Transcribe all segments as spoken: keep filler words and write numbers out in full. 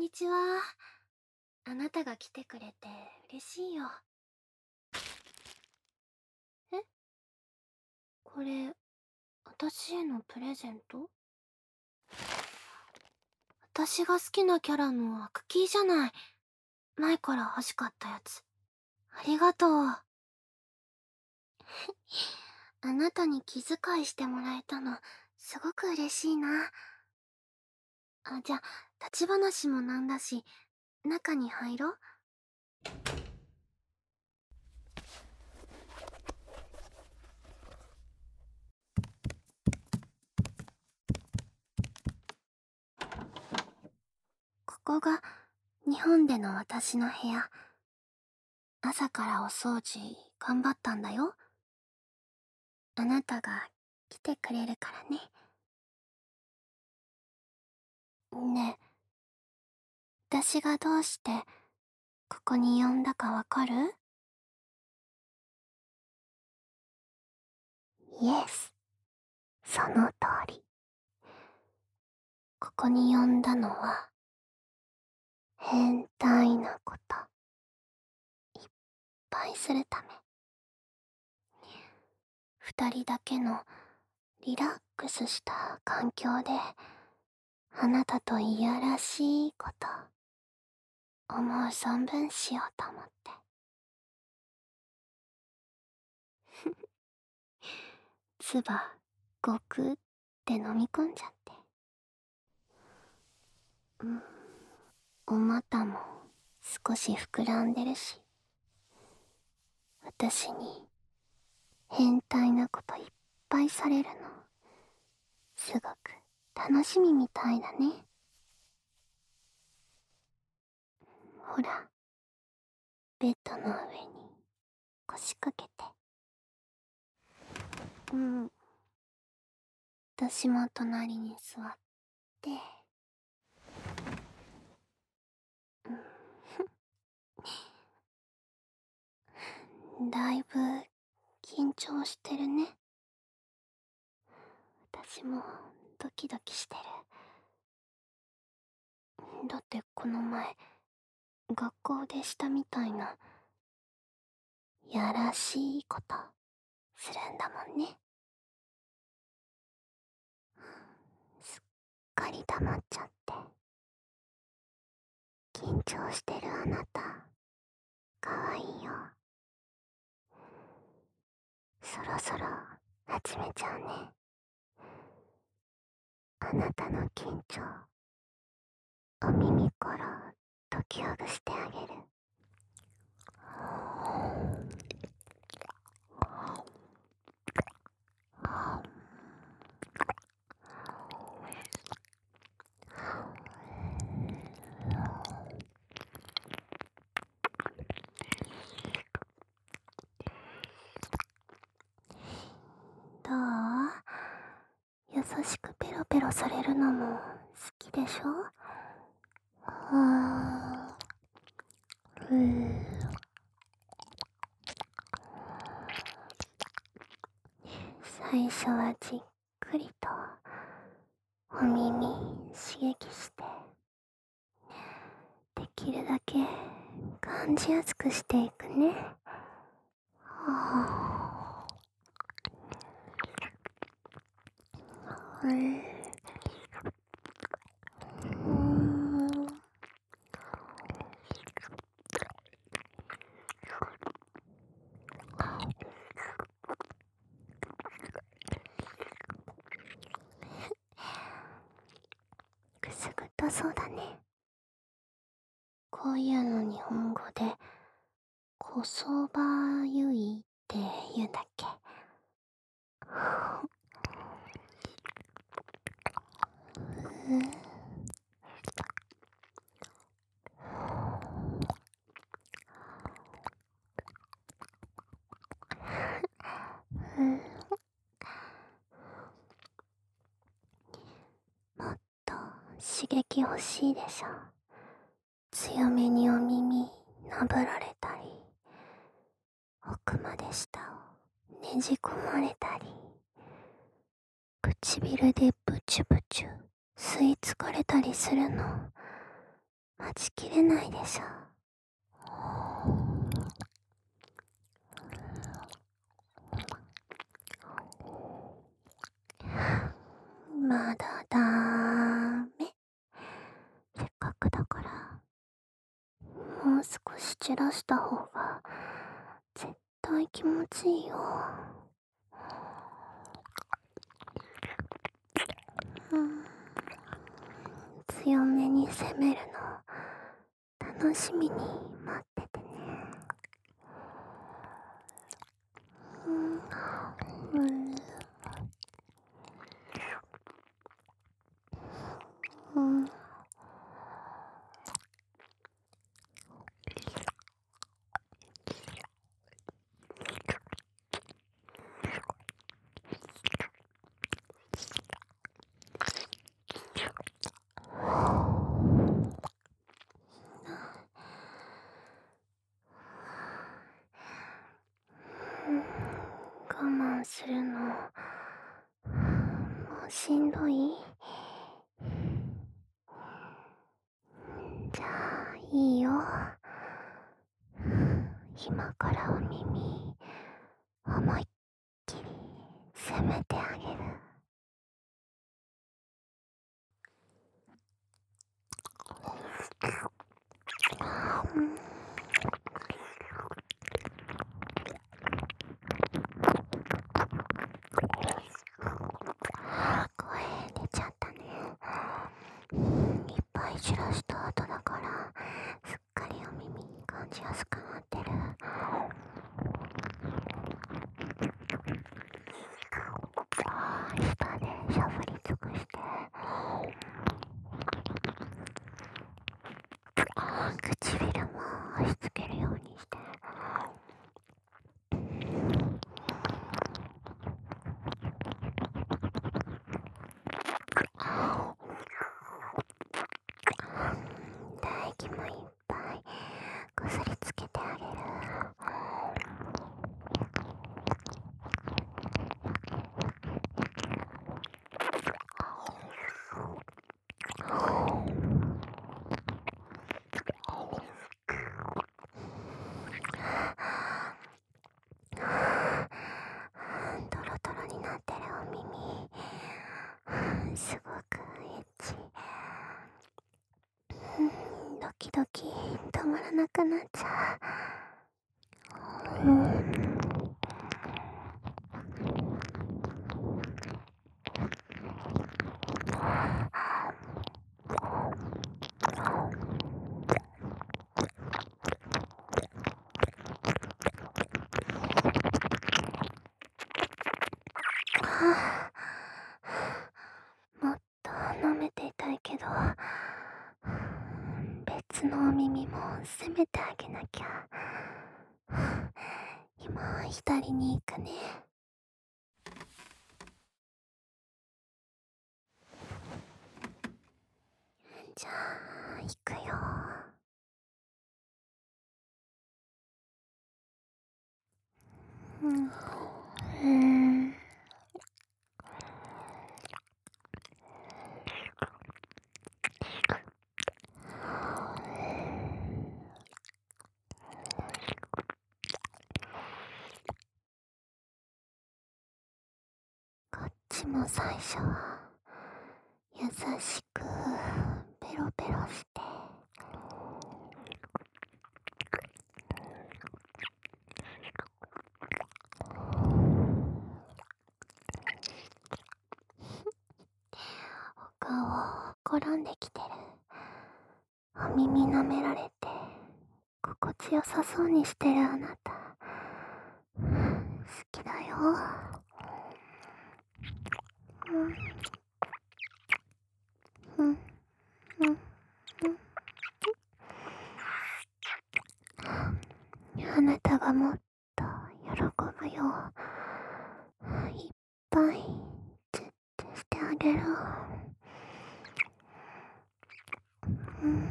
にちは。あなたが来てくれて嬉しいよ。え、これ、私へのプレゼント？私が好きなキャラのアクキーじゃない。前から欲しかったやつ。ありがとう。あなたに気遣いしてもらえたの、すごく嬉しいな。あ、じゃあ、立ち話もなんだし、中に入ろう。ここが日本での私の部屋。朝からお掃除頑張ったんだよ。あなたが来てくれるからね。ねえ、私がどうしてここに呼んだかわかる？イエス、その通り。ここに呼んだのは変態なこといっぱいするため。二人だけのリラックスした環境であなたといやらしいこと思う存分しようと思って。唾ごくって飲み込んじゃって。うん、お股も少し膨らんでるし、私に変態なこといっぱいされるのすごく楽しみみたいだね。ほら、ベッドの上に腰掛けて。うん、私も隣に座って、うん、だいぶ緊張してるね。私もドキドキしてる。だってこの前学校でしたみたいなやらしいことするんだもんね。すっかり黙っちゃって。緊張してるあなたかわいいよ。そろそろ始めちゃうね。あなたの緊張お耳から解きほぐしてあげる。どう？優しくペロペロされるのも好きでしょ？あーうー最初はじっくりとお耳刺激して、できるだけ感じやすくしていくね。はぁ、うん、くすぐったそうだね。こういうの日本語でこそばゆいって言うんだっけ？うん、うん、もっと刺激欲しいでしょ。強めにお耳なぶられたり、奥まで舌をねじ込まれたり、唇でブチュブチュ吸い付かれたりするの待ちきれないでしょ。まだだーめ。せっかくだからもう少し散らした方が絶対気持ちいいよ。うん、強めに攻めるの楽しみに待っててね。うん、うん、うん。我慢するのもうしんどい？じゃあいいよ。今からお耳思いっきり攻めてあげる。うん、声出ちゃったね。いっぱい散らした後だからすっかりお耳感じやすくなってる。舌でしゃぶり尽くして唇も押し付けるようにして。唾液もいっぱいこすりつけてあげる。トロトロになってるお耳すごくエッチ。ドキドキ止まらなくなっちゃう。うん、はあ、もっと舐めていたいけど別のお耳も攻めてあげなきゃ。今左に行くね。じゃあ行くよ。うん、うんこっちも最初は優しくペロペロしてお顔転んできてる。お耳舐められて心地よさそうにしてるあなた好きだよ。うんうんうんうん。あなたがもっと喜ぶよ。いっぱいチュッチュしてあげる。うん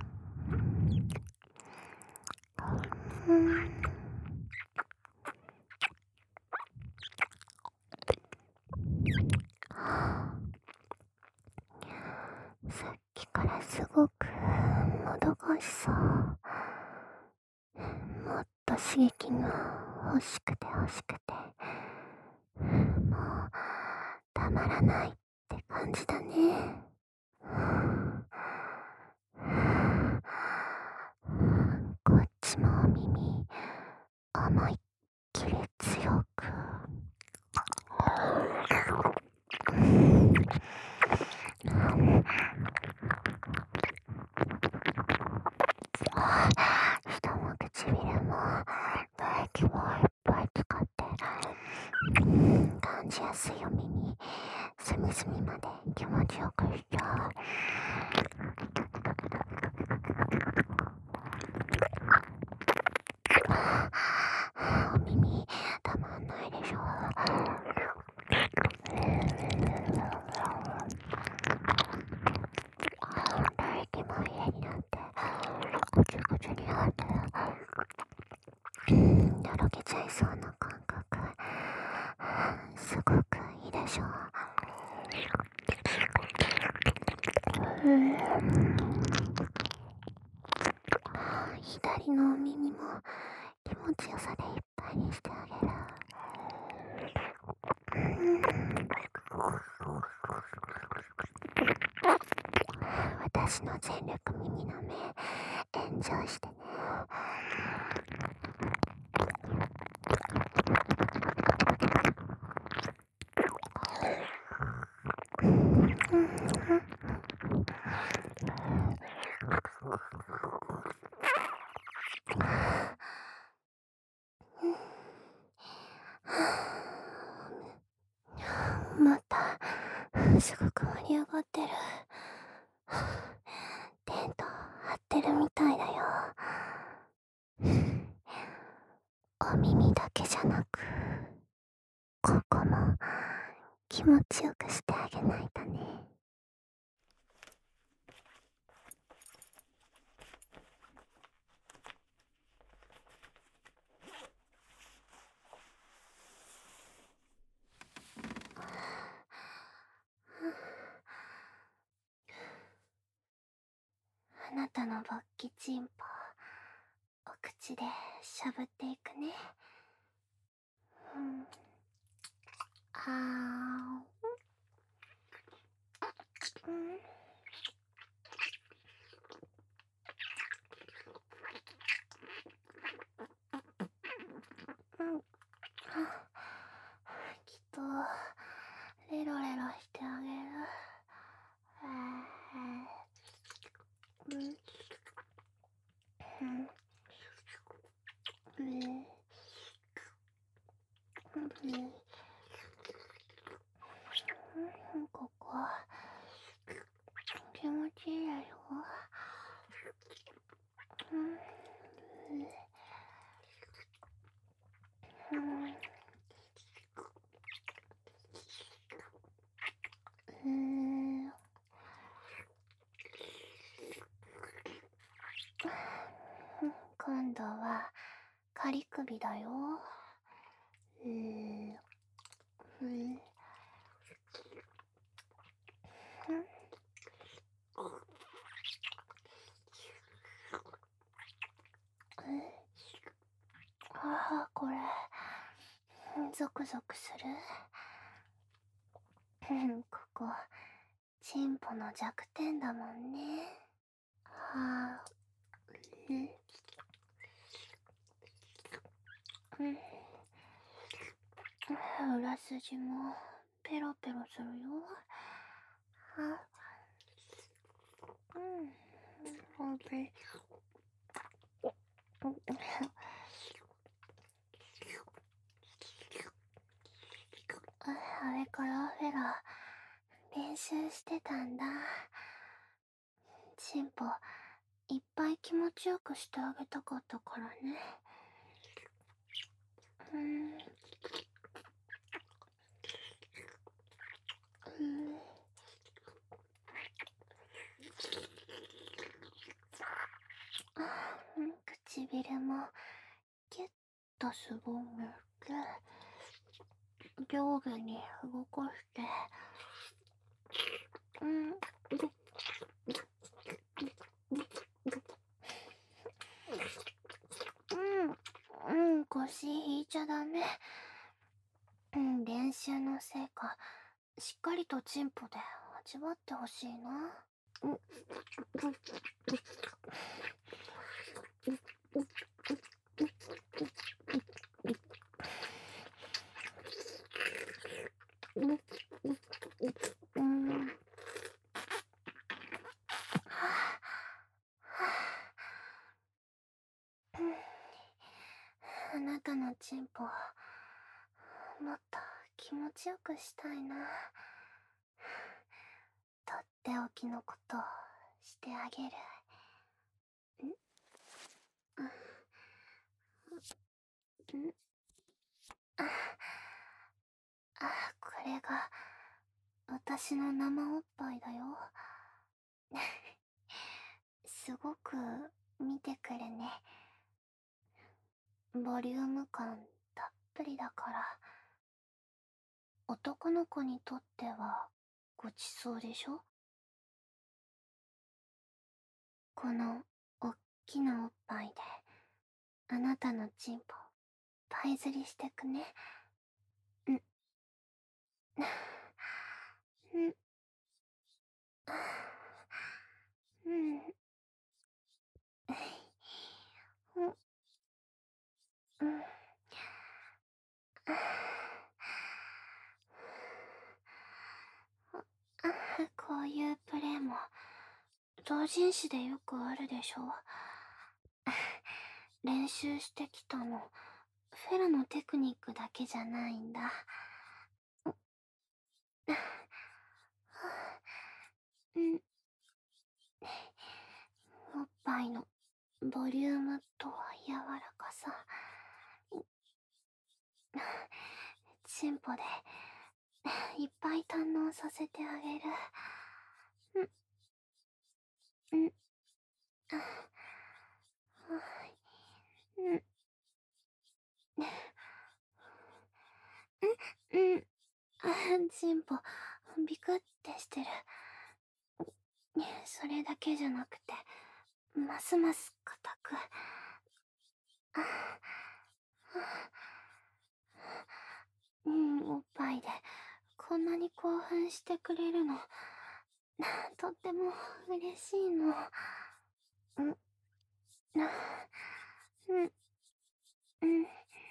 うんさっきからすごくももどかしそう。もっと刺激が欲しくて欲しくて、もうたまらないって感じだね。こっちもお耳思いっきり強く。下も唇も唾液もいっぱい使って感じやすいお耳隅々まで気持ちよくしちゃう。お耳たまんないでしょ。唾液も家になってぐちゅぐちゅになってとろけちゃいそうな感覚、すごくいいでしょ。うん左のお耳も気持ちよさでいっぱいにしてあげる。私の全力耳の目エンジョイしてね。またすごく盛り上がってる。テント張ってるみたいだよ。お耳だけじゃなくここも気持ちよくしてあげないとね。あなたの勃起チンポお口でしゃぶっていくね。うん、あー、うん、うん、きっとレロレロしてあげる。うん、うん、うん、うん、ここ気持ちいいでしょ。うん、うん、うん、今度は仮首だよ。うん、うん、ああ、これゾクゾクする。ここチンポの弱点だもんね。はあ、うん、うん、裏筋もペロペロするよ。あ、うん、ほんとに。あれからフェラ練習してたんだ。チンポいっぱい気持ちよくしてあげたかったからね。うん、うん、唇もキュッとすぼめて上下に動かして、うん、 習のせいか、しっかりとチンポで味わってほしいな。うん。うん。あなたのチンポ、もっと気持ちよくしたいな。とっておきのことしてあげる。んんああ、これが私の生おっぱいだよ。すごく見てくるね。ボリューム感たっぷりだから、男の子にとってはごちそうでしょ。このおっきなおっぱいであなたのチンポパイ釣りしてくね。んんうんうんうんこういうプレイも同人誌でよくあるでしょ。練習してきたのフェラのテクニックだけじゃないんだ。うん。おっぱいのボリュームと柔らかさ、チンポでいっぱい堪能させてあげる。うんうんうんうんうんチンポビクってしてる。それだけじゃなくてますます硬く。うん、おっぱいでこんなに興奮してくれるのとっても嬉しいの。うんうんうん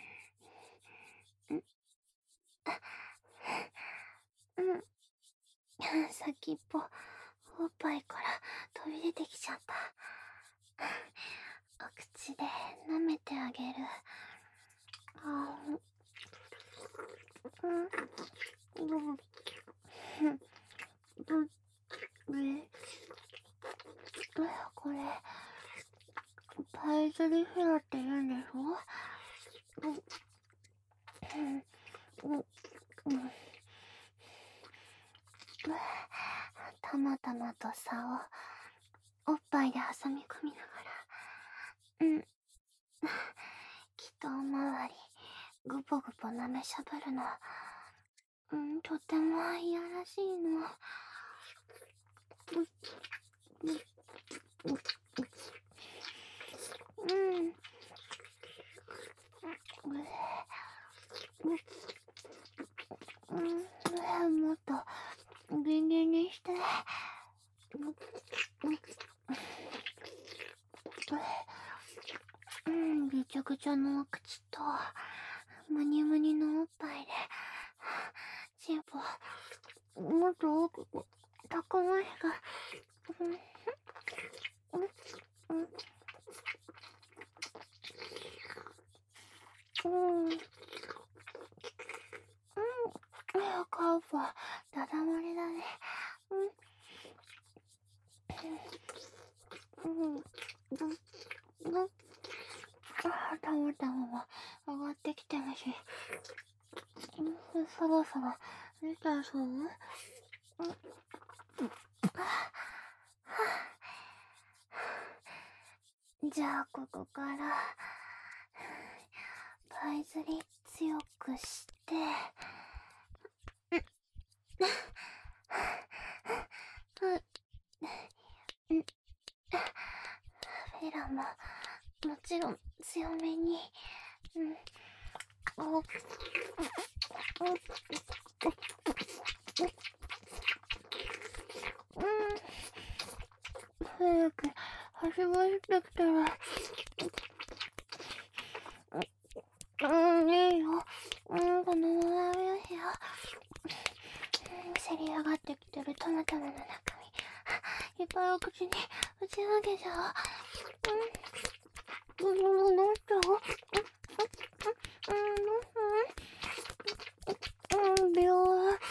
うん先っぽおっぱいから飛び出てきちゃった。お口で舐めてあげる。あうんうんうんえこれパイズリフェラって言うんでしょ。うんうんうんたまたまとさをおっぱいで挟み込みながら、うん気筒周りぐぽぐぽ舐めしゃぶるの、うん、とてもいやらしいの。うんうん、もっとギンギンにして。うん、ぐちゃぐちゃのお口とムニムニのおっぱいでチンポもっと奥く高まりが。うんうんうんうんカウパダダ漏れだね。うんうんうんうんあたまたまも上がってきてるし、そろそろ見たそう。じゃあここからパイズリ強くしてフェラももちろん強めに。うんおうん早く始まってきたら。うん、いいよ。うん、このまま食べようよ。せり上がってきてるトマトの中身、いっぱいお口に打ち上げちゃう。うん、うん、どうしちゃう？うん、うん、うん、秒。うん、秒。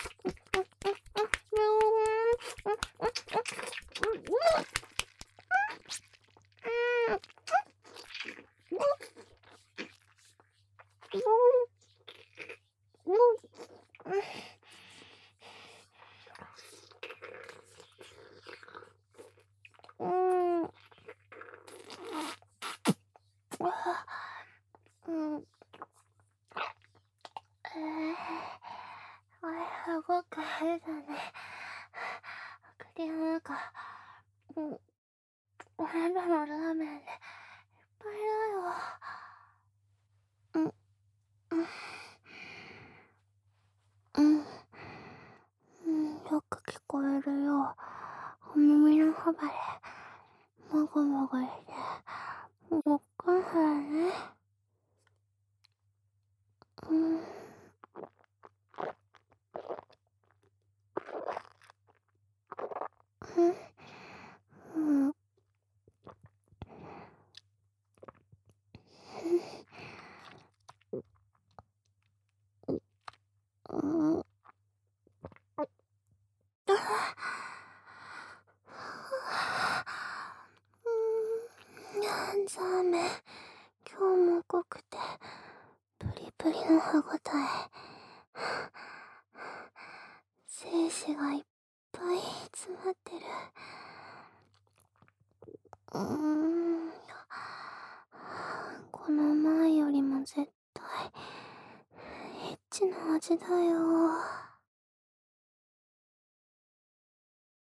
うん。うん。えー、あれ、すごく変だね。口の中、うん、おなたのラーメンでいっぱいだよ。うん、うん、うん、よく聞こえるよ。お耳のそばで、もぐもぐして、ごっくんするね。うん。うん。うん。うん。ザーメン、今日も濃くて、プリプリの歯ごたえ。精子がいっぱい詰まってる。うーん。この前よりも絶対、エッチな味だよ。